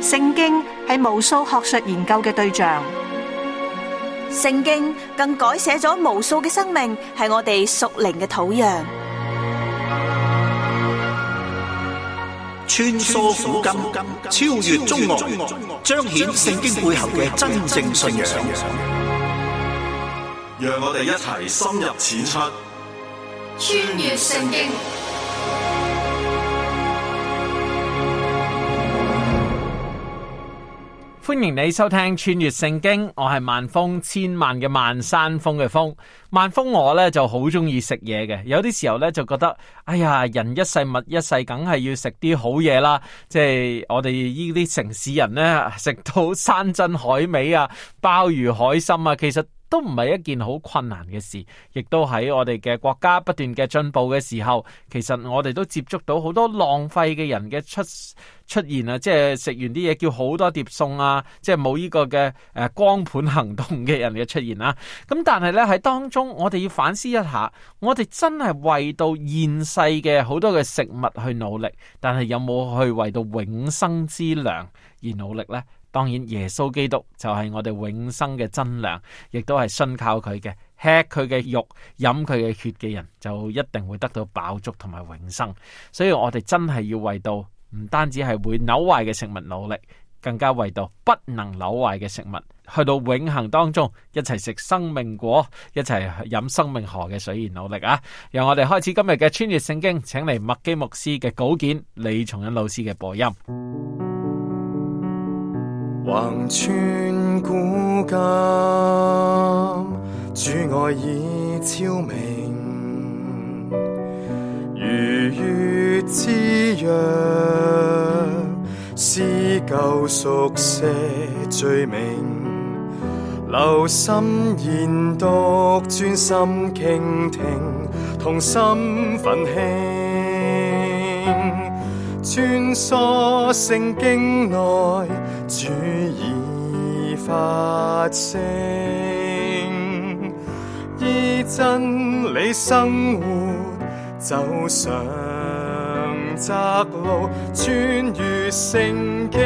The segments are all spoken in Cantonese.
聖經係無數學術研究嘅對象， 聖經更改寫咗無數嘅生命，係我哋屬靈嘅土壤。 穿梭古今，超越中外，彰顯聖經背後嘅真正信仰。 讓我哋一齊深入淺出， 穿越聖經。 歡迎你收聽穿越聖經，我係萬峰，千萬嘅萬山峰嘅峰。萬峰我咧就好中意食嘢嘅，有啲時候咧就覺得，哎呀，人一世物一世，梗係要食啲好嘢啦。即係我哋呢啲城市人咧，食到山珍海味啊，鮑魚海參啊，其實都唔係一件好困難嘅事，亦都喺我哋嘅國家不斷嘅進步嘅時候，其實我哋都接觸到好多浪費嘅人嘅出現啊！即係食完啲嘢叫好多碟餸啊，即係冇呢個嘅光盤行動嘅人嘅出現啊！咁但係咧喺當中，我哋要反思一下，我哋真係為到現世嘅好多嘅食物去努力，但係有冇去為到永生之糧而努力呢？當然，耶穌基督就係我哋永生嘅真糧，亦都係信靠佢嘅，吃佢嘅肉、飲佢嘅血嘅人，就一定會得到飽足同埋永生。所以我哋真係要為到唔單止係會朽壞嘅食物努力，更加為到不能朽壞嘅食物，去到永恆當中一齊食生命果，一齊飲生命河嘅水而努力啊！讓我哋開始今日嘅穿越聖經，請嚟麥基牧師嘅稿件，李松恩老師嘅播音。 橫穿古今，主愛已昭明，如月之約，撕舊熟寫罪名，留心研讀，專心傾聽，同心奮興，穿梭聖經內，主已發聲，依真理生活，走上窄路，穿越聖經。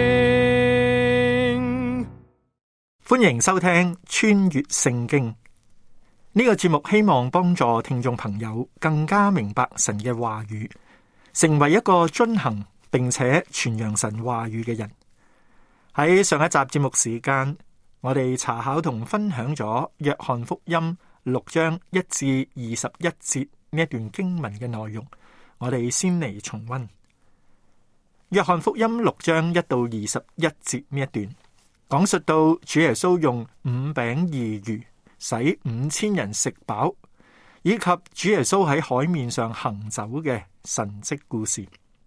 歡迎收聽穿越聖經呢個節目，希望幫助聽眾朋友更加明白神嘅話語，成為一個遵行並且傳揚神話語嘅人。喺上一集節目時間，我哋查考同分享咗約翰福音6章1至21節呢一段經文嘅內容。我哋先嚟重溫約翰福音6章1到21節呢一段，講述到主耶穌用5餅2魚使5000人食飽，以及主耶穌喺海面上行走嘅神蹟故事。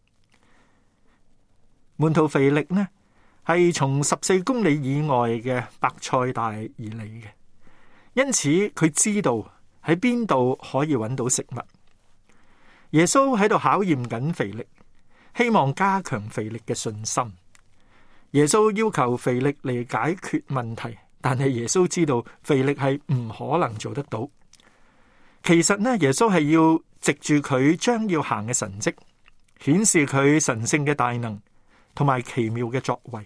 門徒腓力呢，係從14公里以外嘅伯賽大而嚟嘅，因此佢知道喺邊度可以揾到食物。耶穌喺度考驗緊腓力，希望加強腓力嘅信心。耶穌要求腓力嚟解決問題，但係耶穌知道腓力係唔可能做得到。其實呢，耶穌係要藉住佢將要行嘅神蹟，顯示佢神聖嘅大能同埋奇妙嘅作為。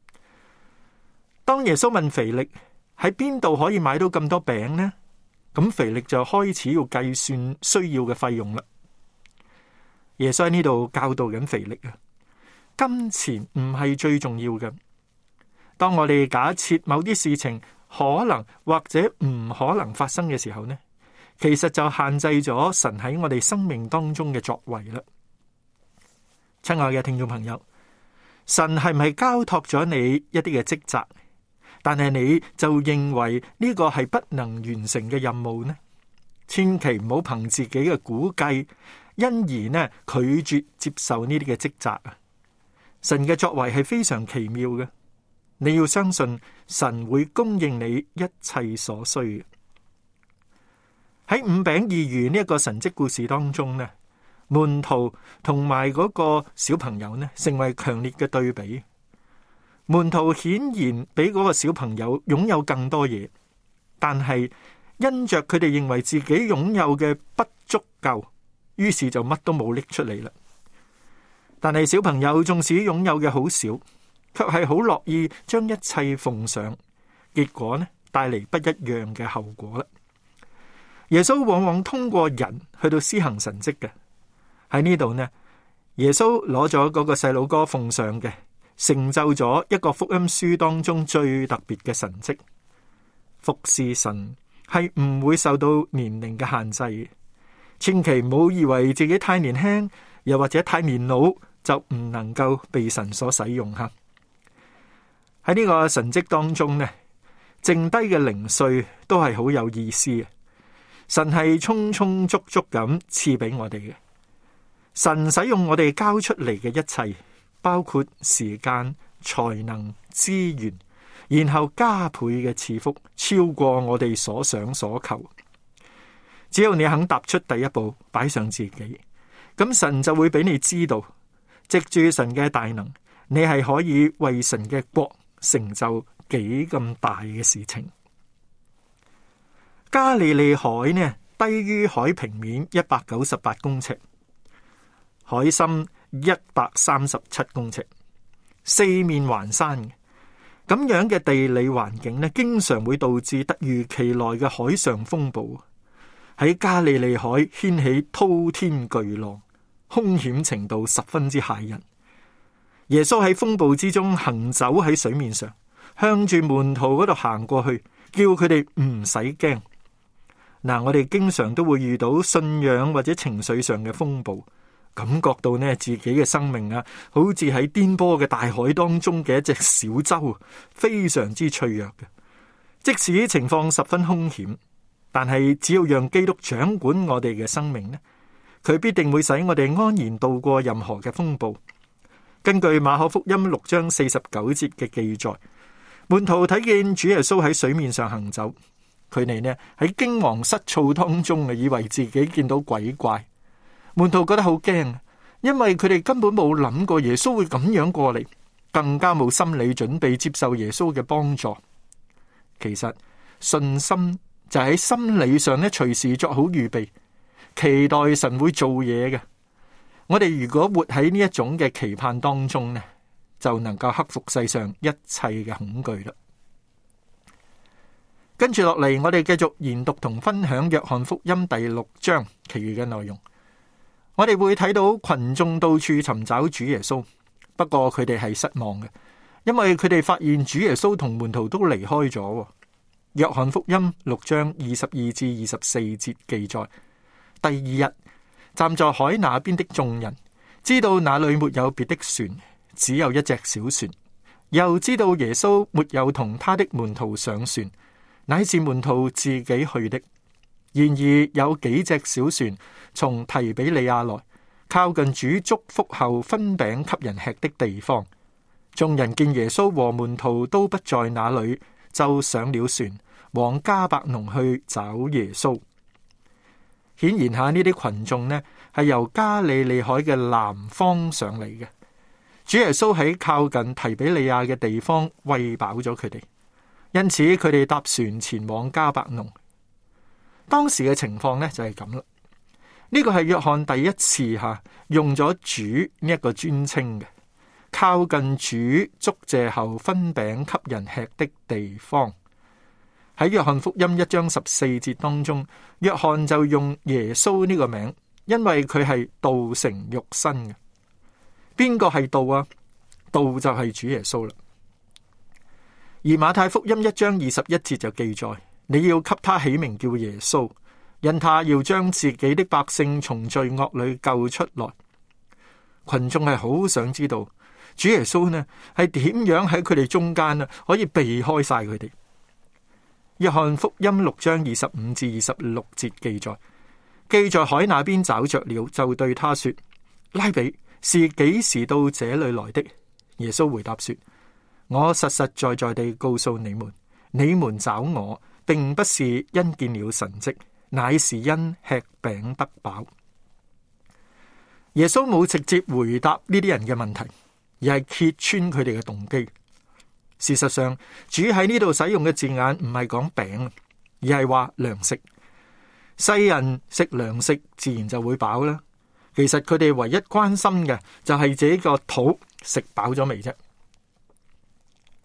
當耶穌問腓力喺邊度可以買到咁多餅呢？咁腓力就開始要計算需要嘅費用啦。耶穌喺呢度教導緊腓力啊，金錢唔係最重要嘅。當我哋假設某啲事情可能或者唔可能發生嘅時候呢，其實就限制咗神喺我哋生命當中嘅作為啦。親愛嘅聽眾朋友，神係唔係交託咗你一啲嘅職責，但係你就認為呢個係不能完成嘅任務呢？千祈唔好憑自己嘅估計，因而呢拒絕接受呢啲嘅職責啊！神嘅作為係非常奇妙嘅，你要相信神會供應你一切所需嘅。喺5餅2魚呢一個神蹟故事當中呢，門徒同埋嗰個小朋友呢，成為強烈嘅對比。門徒顯然比嗰個小朋友擁有更多嘢，但係因着佢哋認為自己擁有嘅不足夠，於是就乜都冇拎出嚟啦。但係小朋友縱使擁有嘅好少， 卻係好樂意將一切奉上，結果呢，帶嚟不一樣嘅後果啦。耶穌往往通過人去到施行神蹟嘅。喺呢度呢，耶穌攞咗嗰個細佬哥奉上嘅，成就咗一個福音書當中最特別嘅神蹟。服侍神係唔會受到年齡嘅限制，千祈唔好以為自己太年輕，又或者太年老就唔能夠被神所使用吓。喺呢個神蹟當中呢，剩低嘅零碎都係好有意思嘅。神係充充足足咁賜俾我哋嘅。神使用我哋交出嚟嘅一切，包括時間、才能、資源，然後加倍嘅賜福，超過我哋所想所求。只要你肯踏出第一步，擺上自己，咁神就會俾你知道，藉住神嘅大能，你係可以為神嘅國成就幾咁大嘅事情。加利利海呢，低於海平面198公尺，海深137公尺，四面環山嘅。咁樣嘅地理環境呢，經常會導致突如其來嘅海上風暴。喺加利利海掀起滔天巨浪，兇險程度十分之駭人。耶穌喺風暴之中行走喺水面上，向住門徒嗰度行過去，叫佢哋唔使驚。嗱，我哋經常都會遇到信仰或者情緒上嘅風暴，感覺到呢自己嘅生命啊，好似喺顛簸嘅大海當中嘅一隻小舟，非常之脆弱嘅。即使情況十分兇險，但係只要讓基督掌管我哋嘅生命呢，佢必定會使我哋安然度過任何嘅風暴。根據馬可福音6章49節嘅記載，門徒睇見主耶穌喺水面上行走，佢哋呢喺驚惶失措當中啊，以為自己見到鬼怪。門徒覺得好驚，因為佢哋根本冇諗過耶穌會咁樣過嚟，更加冇心理準備接受耶穌嘅幫助。其實信心就喺心理上呢，隨時作好預備，期待神會做嘢嘅。我哋如果活喺呢一種嘅期盼當中呢，就能夠克服世上一切嘅恐懼啦。跟住落嚟，我哋繼續研讀同分享約翰福音第6章其餘嘅內容。我哋會睇到群眾到處尋找主耶穌，不過佢哋係失望嘅，因為佢哋發現主耶穌同門徒都離開咗。約翰福音6章22至24節記載，第二日，站在海那邊的眾人知道那裏沒有別的船，只有一隻小船，又知道耶穌沒有同他的門徒上船，乃是門徒自己去的。然而有幾隻小船從提比利亞來，靠近主祝福後分餅給人吃的地方。眾人見耶穌和門徒都不在那裏，就上了船，往迦百農去找耶穌。顯然下呢啲群眾呢，係由加利利海嘅南方上嚟嘅。主耶穌喺靠近提比利亞嘅地方餵飽咗佢哋，因此佢哋搭船前往迦百農。當時嘅情況呢就係咁啦。呢個係約翰第一次用咗主呢一個尊稱嘅，靠近主祝謝後分餅給人吃的地方。喺約翰福音1章14節當中，約翰就用耶穌呢個名，因為佢係道成肉身嘅。邊個係道啊？道就係主耶穌啦。而馬太福音1章21節就記載，你要給他起名叫耶穌，因他要將自己的百姓從罪惡裏救出來。群眾係好想知道主耶穌呢係點樣喺佢哋中間可以避開晒佢哋。約翰福音6章25至26節記載，既在海那邊找着了，就對他說：拉比，是幾時到這裏來的？耶穌回答說：我實實在在地告訴你們，你們找我，並不是因見了神蹟，乃是因吃餅得飽。耶穌冇直接回答呢啲人嘅問題，而係揭穿佢哋嘅動機。事實上，主喺呢度使用嘅字眼唔係講餅，而係話糧食。世人食糧食自然就會飽啦。其實佢哋唯一關心嘅就係自己個肚食飽咗未啫。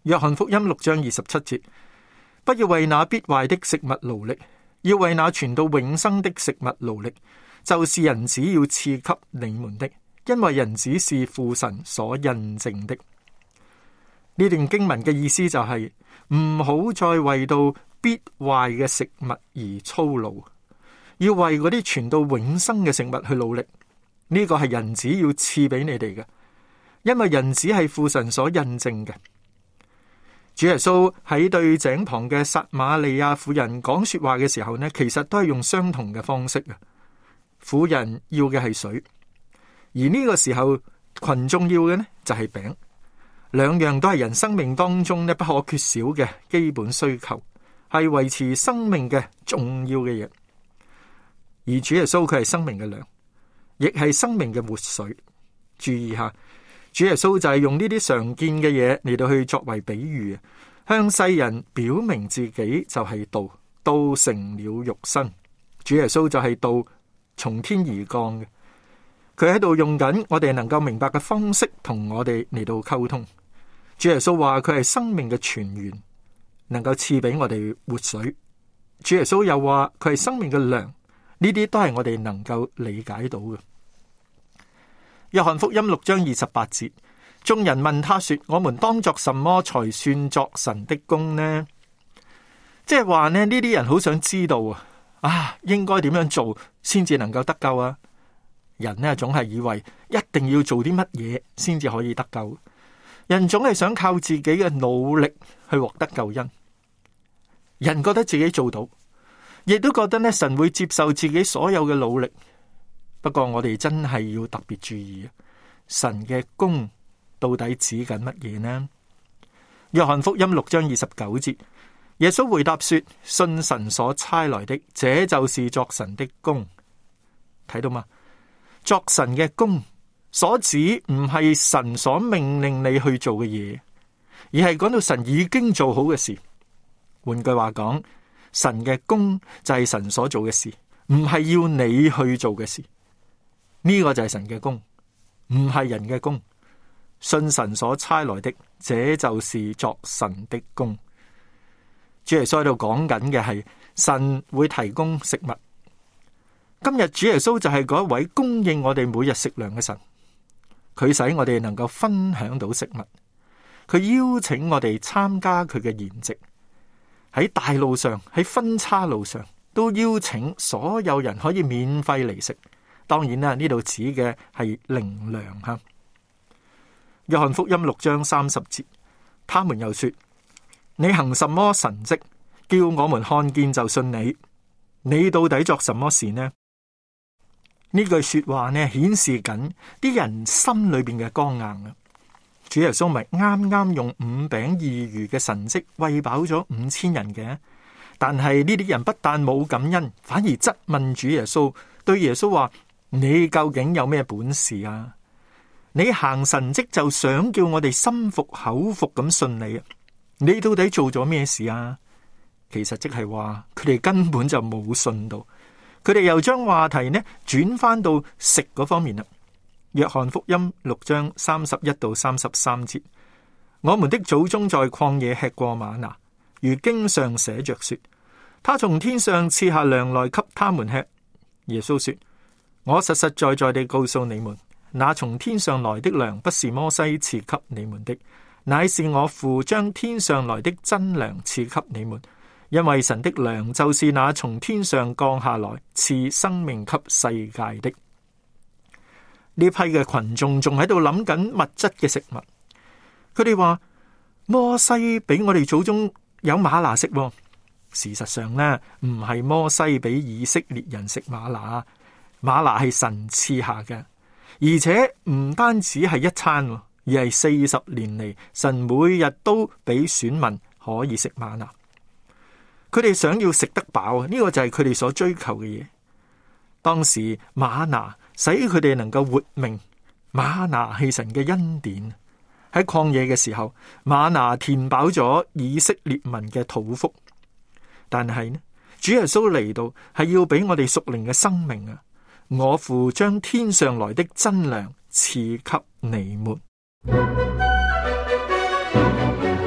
約翰福音6章27節，不要為那必壞的食物勞力，要為那存到永生的食物勞力，就是人子要賜給你們的，因為人子是父神所印證的。呢段經文嘅意思就係唔好再為到必壞嘅食物而操勞，要為嗰啲傳到永生嘅食物去努力。呢個係人子要賜俾你哋嘅，因為人子係父神所印證嘅。主耶穌喺對井旁嘅撒瑪利亞婦人講說話嘅時候呢，其實都係用相同嘅方式嘅。婦人要嘅係水，而呢個時候群眾要嘅呢就係餅。兩樣都係人生命當中呢不可缺少嘅基本需求，係維持生命嘅重要嘅嘢。而主耶穌佢係生命嘅糧，亦係生命嘅活水。注意下，主耶穌就係用呢啲常見嘅嘢嚟到去作為比喻，向世人表明自己就係道，道成了肉身。主耶穌就係道，從天而降嘅。佢喺度用緊我哋能夠明白嘅方式同我哋嚟到溝通。主耶穌話佢係生命嘅泉源，能夠賜俾我哋活水。主耶穌又話佢係生命嘅糧，呢啲都係我哋能夠理解到嘅。約翰福音6章28節，眾人問他說：我們當作什麼才算作神的工呢？即係話呢啲人好想知道應該點樣做先至能夠得救啊？人呢總係以為一定要做啲乜嘢先至可以得救。人總係想靠自己嘅努力去獲得救恩，人覺得自己做到，亦都覺得呢神會接受自己所有嘅努力。不過我哋真係要特別注意，神嘅工到底指緊乜嘢呢？約翰福音6章29節，耶穌回答說：信神所差來的，這就是作神的工。睇到嗎？作神嘅工所指唔係神所命令你去做嘅嘢，而係講到神已經做好嘅事。換句話講，神嘅工就係神所做嘅事，唔係要你去做嘅事。呢個就係神嘅工，唔係人嘅工。信神所差來的，這就是作神的工。主耶穌喺度講緊嘅係神會提供食物。今日主耶穌就係嗰一位供應我哋每日食糧嘅神。佢使我哋能夠分享到食物，佢邀請我哋參加佢嘅筵席，喺大路上，喺分叉路上，都邀請所有人可以免費嚟食。當然啦，呢度指嘅係靈糧吓。約翰福音6章30節，他們又說：你行什麼神蹟，叫我們看見就信你？你到底作什麼事呢？呢句說話呢，顯示緊啲人心裏邊嘅剛硬啊！主耶穌咪啱啱用5餅2魚嘅神蹟餵飽咗5000人嘅，但係呢啲人不但冇感恩，反而質問主耶穌，對耶穌話：你究竟有咩本事啊？你行神蹟就想叫我哋心服口服咁信你啊？你到底做咗咩事啊？其實即係話佢哋根本就冇信到。佢哋又將話題呢轉翻到食嗰方面啦。約翰福音6章31到33節，我們的祖宗在曠野吃過嗎哪，如經上寫着說，他從天上賜下糧來給他們吃。耶穌說：我實實在在地告訴你們，那從天上來的糧不是摩西賜給你們的，乃是我父將天上來的真糧賜給你們。因為神的糧就是那從天上降下來賜生命給世界的。呢批嘅群眾仲喺度諗緊物質嘅食物，佢哋話摩西俾我哋祖宗有嗎哪食。事實上呢，唔係摩西俾以色列人食嗎哪，嗎哪係神賜下嘅，而且唔單止係一餐，而係40年嚟神每日都俾選民可以食嗎哪。佢哋想要食得飽，呢個就係佢哋所追求嘅嘢。當時嗎哪使佢哋能夠活命，嗎哪係神嘅恩典。喺曠野嘅時候，嗎哪填飽咗以色列民嘅肚腹。但係呢，主耶穌嚟到係要俾我哋屬靈嘅生命啊！我父將天上來的真糧賜給你們。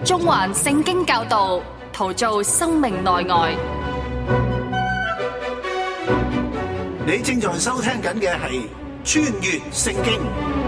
中環聖經教導，陶造生命內外。 你正在收聽緊嘅係穿越聖經。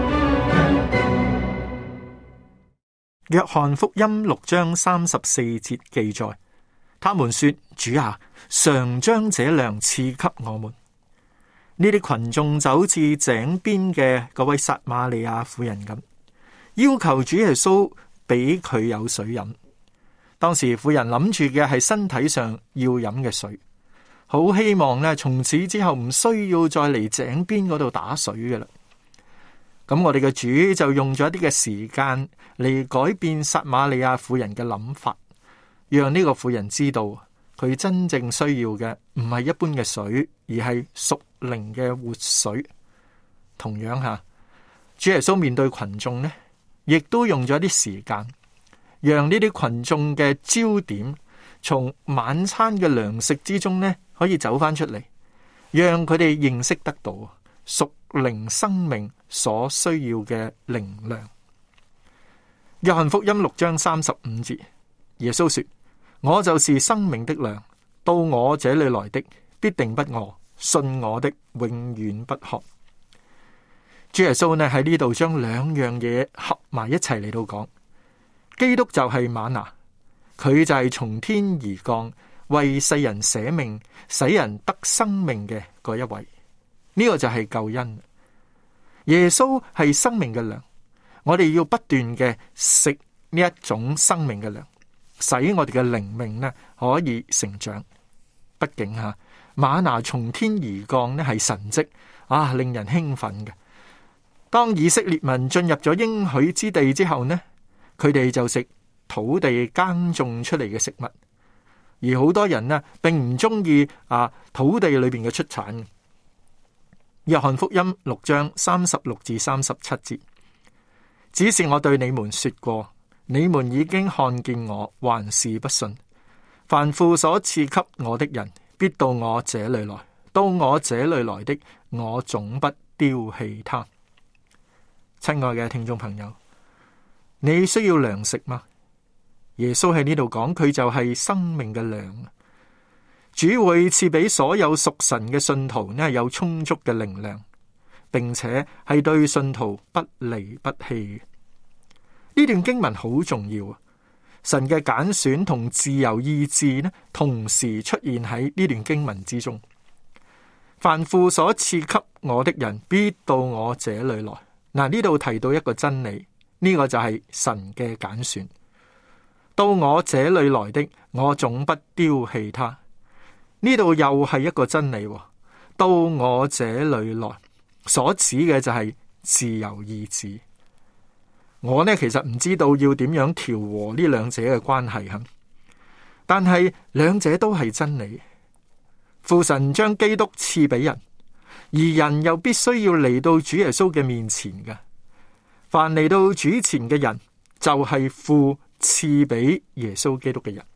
約翰福音6章34節記載，他們說：主啊，常將這糧賜給我們。呢啲群眾就好似井邊嘅嗰位撒瑪利亞婦人咁，要求主耶穌俾佢有水飲。當時婦人諗住嘅係身體上要飲嘅水，好希望呢從此之後唔需要再嚟井邊嗰度打水嘅啦。咁我哋嘅主就用咗一啲嘅時間嚟改變撒瑪利亞婦人嘅諗法，讓呢個婦人知道佢真正需要嘅唔係一般嘅水，而係屬靈嘅活水。同樣下，主耶穌面對群眾呢，亦都用咗一啲時間，讓呢啲群眾嘅焦點從晚餐嘅糧食之中呢，可以走翻出嚟，讓佢哋認識得到屬靈生命所需要嘅靈糧。約翰福音6章35節，耶穌說：我就是生命的糧，到我這裏來的必定不餓，信我的永遠不渴。主耶穌呢喺呢度將兩樣嘢合埋一齊嚟到講，基督就係嗎哪，佢就係從天而降，為世人捨命，使人得生命嘅嗰一位。呢個就係救恩。耶穌係生命嘅糧，我哋要不斷嘅食呢一種生命嘅糧，使我哋嘅靈命呢可以成長。畢竟嗎哪從天而降呢係神蹟啊，令人興奮嘅。當以色列民進入咗應許之地之後呢，佢哋就食土地耕種出嚟嘅食物，而好多人呢並唔中意土地裏邊嘅出產。約翰福音6章36至37節，只是我對你們說過，你們已經看見我，還是不信。凡父所賜給我的人，必到我這裏來；到我這裏來的，我總不丟棄他。親愛嘅聽眾朋友，你需要糧食嗎？耶穌喺呢度講，佢就係生命嘅糧。主會賜俾所有屬神嘅信徒呢有充足嘅靈糧，並且係對信徒不離不棄。呢段經文好重要啊！神嘅揀選同自由意志呢同時出現喺呢段經文之中。凡父所賜給我的人，必到我這裏來。嗱，呢度提到一個真理，呢個就係神嘅揀選。到我這裏來的，我總不丟棄他。呢度又係一個真理，到我這裏來所指嘅就係自由意志。我呢其實唔知道要點樣調和呢兩者嘅關係，但係兩者都係真理。父神將基督賜俾人，而人又必須要嚟到主耶穌嘅面前嘅。凡嚟到主前嘅人，就係父賜俾耶穌基督嘅人。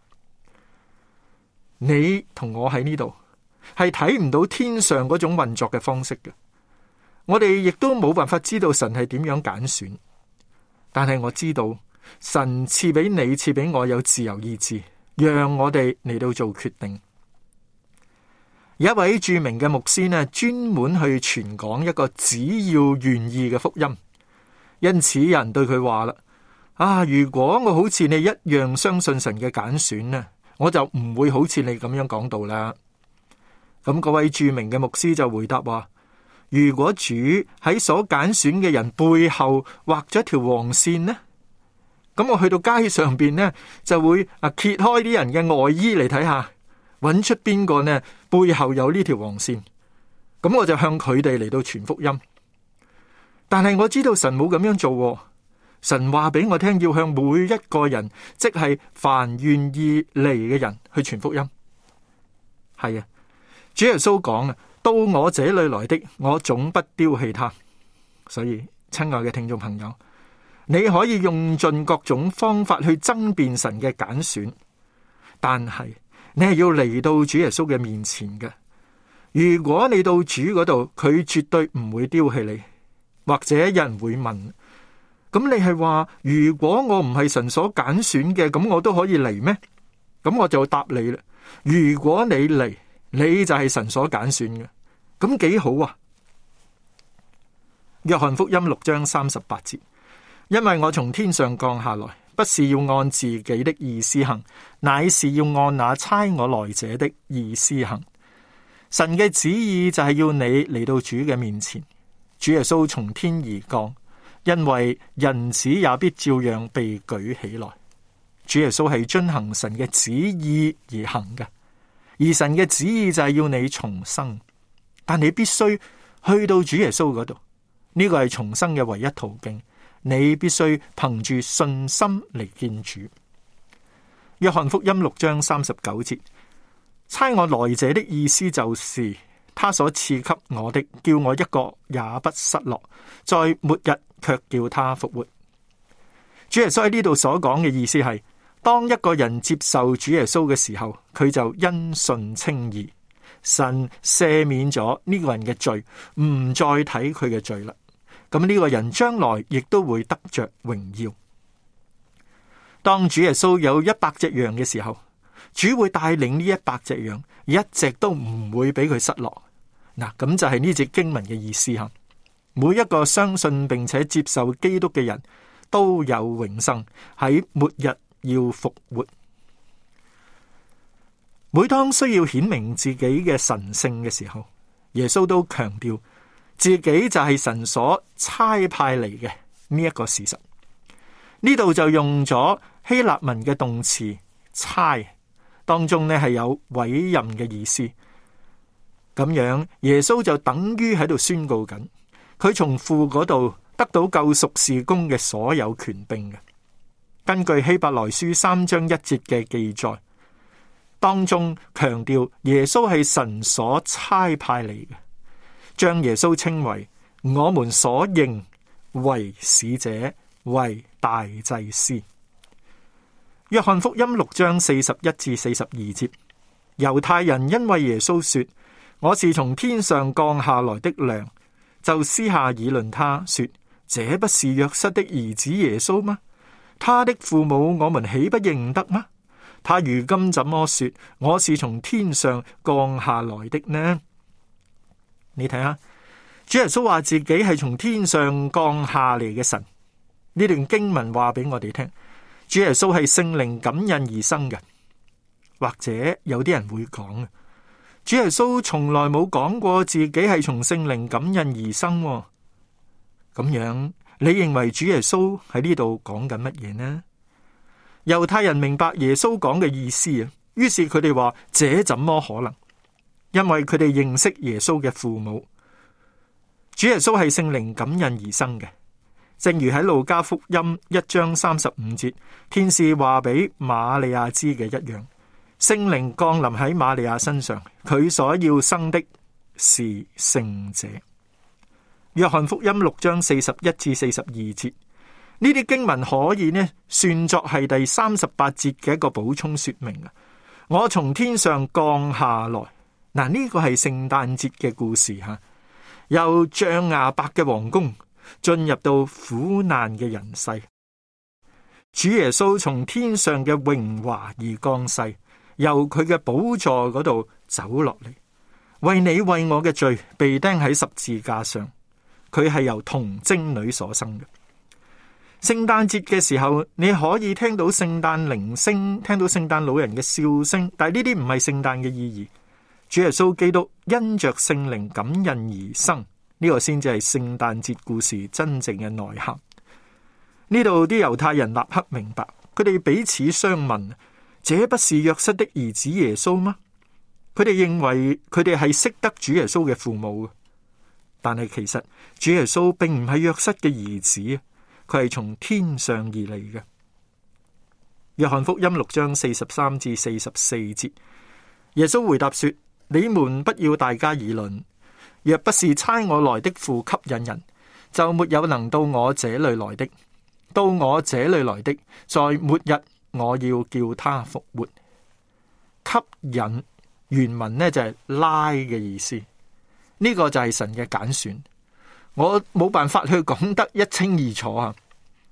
你同我喺呢度係睇唔到天上嗰種運作嘅方式嘅，我哋亦都冇辦法知道神係點樣揀選。但係我知道神賜俾你，賜俾我有自由意志，讓我哋嚟到做決定。有一位著名嘅牧師呢，專門去傳講一個只要願意嘅福音。因此有人對佢話啦：如果我好似你一樣相信神嘅揀選呢，我就唔會好似你咁樣講道啦。咁嗰位著名嘅牧師就回答話：如果主喺所揀選嘅人背後畫咗一條黃線呢，咁我去到街上邊呢，就會揭開啲人嘅外衣嚟睇下，揾出邊個呢背後有呢條黃線，咁我就向佢哋嚟到傳福音。但係我知道神冇咁樣做，神話俾我聽，要向每一個人，即係凡願意嚟嘅人去傳福音。係啊，主耶穌講啊，到我這裏來的，我總不丟棄他。所以親愛嘅聽眾朋友，你可以用盡各種方法去爭辯神嘅揀選，但係你係要嚟到主耶穌嘅面前嘅。如果你到主嗰度，佢絕對唔會丟棄你。或者有人會問， 咁你係話，如果我唔係神所揀選嘅，咁我都可以嚟咩？咁我就答你啦。如果你嚟，你就係神所揀選嘅，咁幾好啊！約翰福音6章38節，因為我從天上降下來，不是要按自己的意思行，乃是要按那差我來者的意思行。神嘅旨意就係要你嚟到主嘅面前，主耶穌從天而降，因為人子也必照樣被舉起來。主耶穌係遵行神嘅旨意而行嘅，而神嘅旨意就係要你重生，但你必須去到主耶穌嗰度，呢個係重生嘅唯一途徑。你必須憑住信心嚟見主。約翰福音6章39節，差我來者的意思就是他所賜給我的，叫我一個也不失落，在末日卻叫他復活。主耶穌喺呢度所講嘅意思係，當一個人接受主耶穌嘅時候，佢就因信稱義，神赦免咗呢個人嘅罪，唔再睇佢嘅罪啦。咁呢個人將來亦都會得着榮耀。當主耶穌有100隻羊嘅時候，主會帶領呢100隻羊，一隻都唔會俾佢失落。嗱，咁就係呢節經文嘅意思吓。每一個相信並且接受基督嘅人都有永生，喺末日要復活。每當需要顯明自己嘅神聖嘅時候，耶穌都強調自己就係神所差派嚟嘅呢一個事實。呢度就用咗希臘文嘅動詞差，當中呢係有委任嘅意思。咁樣耶穌就等於喺度宣告緊，佢從父嗰度得到救贖事工嘅所有權柄嘅。根據希伯來書3章1節嘅記載，當中強調耶穌係神所差派嚟嘅，將耶穌稱為我們所認為使者，為大祭司。約翰福音6章41至42節，猶太人因為耶穌說我是從天上降下來的糧，就私下議論他說，這不是約瑟的兒子耶穌嗎？他的父母我們豈不認得嗎？他如今怎麼說我是從天上降下來的呢？你睇下，主耶穌話自己係從天上降下嚟嘅神。呢段經文話俾我哋聽，主耶穌係聖靈感孕而生嘅。或者有啲人會講，主耶穌從來冇講過自己係從聖靈感孕而生。咁樣你認為主耶穌喺呢度講緊乜嘢呢？猶太人明白耶穌講嘅意思啊，於是佢哋話，這怎麼可能？因為佢哋認識耶穌嘅父母，主耶穌係聖靈感孕而生嘅，正如喺路加福音1章35節，天使話俾瑪利亞知嘅一樣，聖靈降臨喺瑪利亞身上，佢所要生的是聖者。約翰福音6章41至42節，呢啲經文可以呢算作係第38節嘅一個補充說明啊。我從天上降下來，嗱，呢個係聖誕節嘅故事吓，由象牙白嘅皇宮進入到苦難嘅人世，主耶穌從天上嘅榮華而降世，由佢嘅寶座嗰度走落嚟，為你為我嘅罪被釘喺十字架上。佢係由童貞女所生嘅。聖誕節嘅時候，你可以聽到聖誕鈴聲，聽到聖誕老人嘅笑聲，但係呢啲唔係聖誕嘅意義。主耶穌基督因着聖靈感孕而生，呢個先至係聖誕節故事真正嘅內涵。呢度啲猶太人立刻明白，佢哋彼此相問，這不是約瑟的兒子耶穌嗎？佢哋認為佢哋係識得主耶穌嘅父母，但係其實主耶穌並唔係約瑟嘅兒子，佢係從天上而嚟嘅。約翰福音6章43至44節，耶穌回答說：你們不要大家議論，若不是差我來的父吸引人，就沒有能到我這裏來的。到我這裏來的，在末日我要叫他復活。吸引原文呢就係拉嘅意思，呢個就係神嘅揀選。我冇辦法去講得一清二楚啊，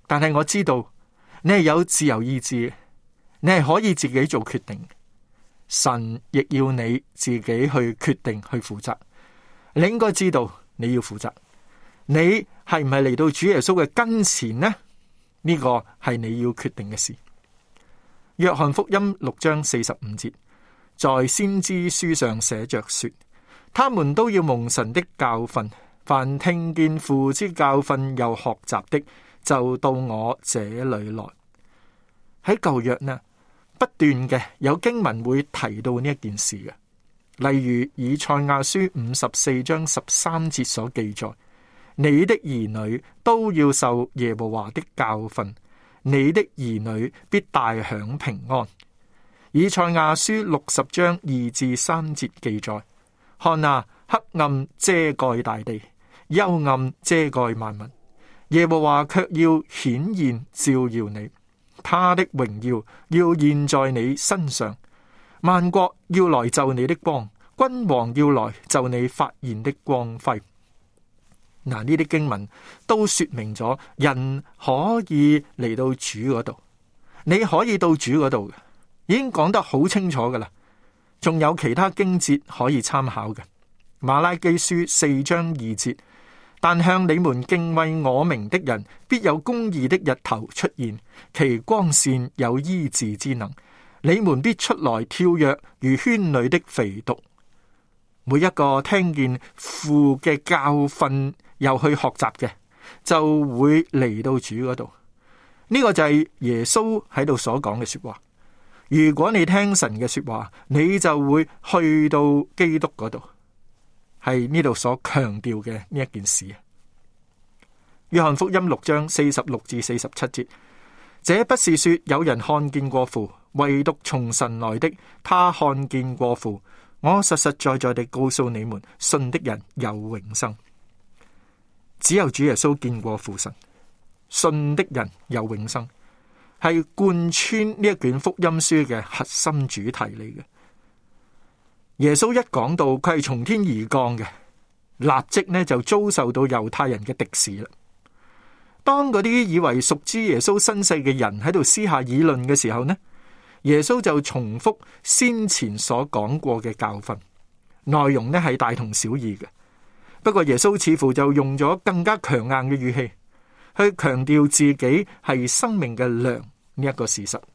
但係我知道你係有自由意志，你係可以自己做決定。神亦要你自己去決定去負責。你應該知道你要負責。你係唔係嚟到主耶穌嘅跟前呢？呢個係你要決定嘅事。約翰福音6章45節，在先知書上寫着說，他們都要蒙神的教訓，凡聽見父之教訓又學習的，就到我這裏來。喺舊約呢，不斷嘅有經文會提到呢一件事嘅，例如以賽亞書54章13節所記載，你的兒女都要受耶和華的教訓，你的兒女必大享平安。以賽亞書60章2至3節記載，看啊，黑暗遮蓋大地，幽暗遮蓋萬民，耶和華卻要顯現照耀你，他的榮耀要現在你身上，萬國要來就你的光，君王要來就你發現的光輝。嗱，呢啲經文都說明咗人可以嚟到主嗰度，你可以到主嗰度嘅，已經講得好清楚噶啦。仲有其他經節可以參考嘅，馬拉基書4章2節，但向你們敬畏我名的人，必有公義的日頭出現，其光線有醫治之能，你們必出來跳躍，如圈裏的肥犢。每一個聽見父嘅教訓又去學習嘅，就會嚟到主嗰度。呢個就係耶穌喺度所講嘅說話。如果你聽神嘅說話，你就會去到基督嗰度，係呢度所強調嘅呢一件事。約翰福音6章46至47節，這不是說有人看見過父，唯獨從神來的，他看見過父。我實實在在地告訴你們，信的人有永生。只有主耶穌見過父神，信的人有永生，係貫穿呢一卷福音書嘅核心主題嚟嘅。耶穌一講到佢係從天而降嘅，立即呢就遭受到猶太人嘅敵視啦。當嗰啲以為熟知耶穌身世嘅人喺度私下議論嘅時候呢，耶穌就重複先前所講過嘅教訓，內容呢係大同小異嘅。不過耶穌似乎就用咗更加強硬嘅語氣去強調自己係生命嘅糧呢一個事實。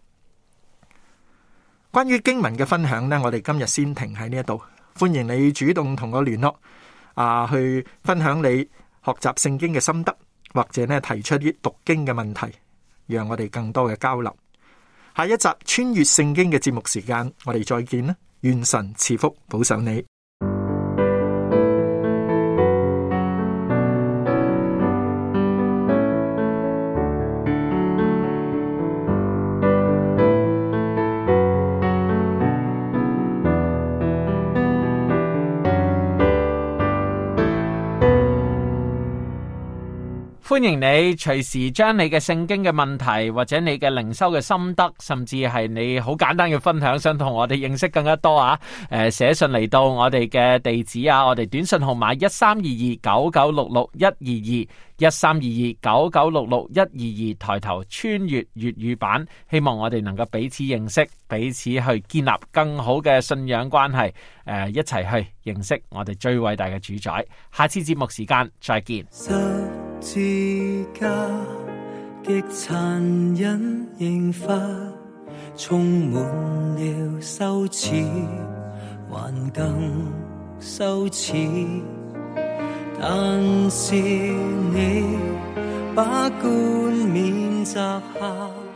關於經文嘅分享呢，我哋今日先停喺呢一度。歡迎你主動同我聯絡去分享你學習聖經嘅心得，或者呢提出啲讀經嘅問題，讓我哋更多嘅交流。下一集穿越聖經嘅節目時間，我哋再見啦！願神賜福保守你。 歡迎你隨時將你嘅聖經嘅問題，或者你嘅靈修嘅心得，甚至係你好簡單嘅分享，想同我哋認識更加多寫信嚟到我哋嘅地址我哋短信號碼132299661221，1322996612，抬頭穿越粵語版，希望我哋能夠彼此認識，彼此去建立更好嘅信仰關係，一齊去認識我哋最偉大嘅主宰。下次節目時間再見。 字架極殘忍刑罰，充滿了羞恥，還更羞恥。但是你把冠冕摘下。